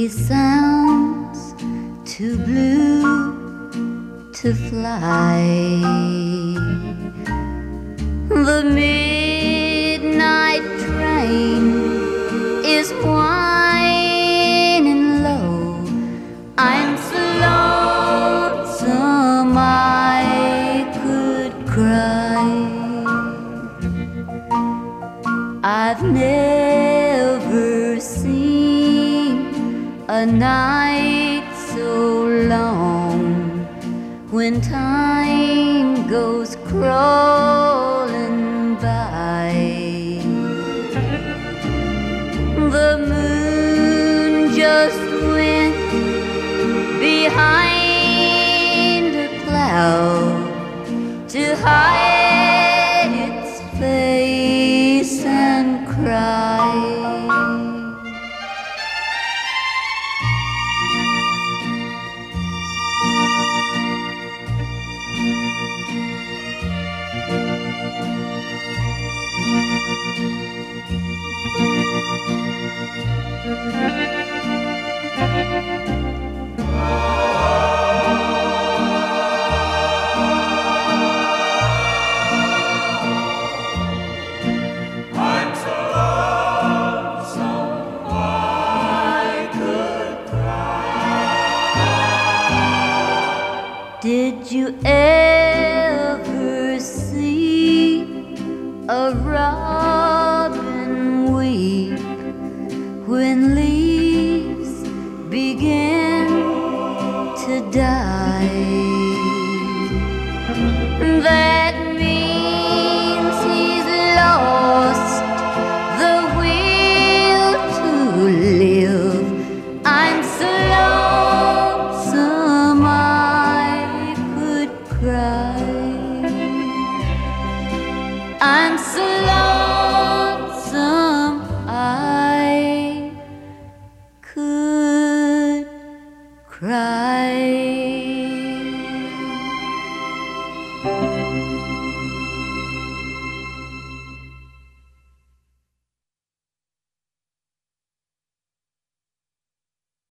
He sounds too blue to fly. The midnight train is whining low. I'm so lonesome I could cry. I've never seen a night so long when time goes crawling by. The moon just went behind a cloud to hide its face and cry. Did you ever see a robin weep when leaves begin to die? That means he's lost the will to live. I'm so lonesome I could cry. I'm so lonesome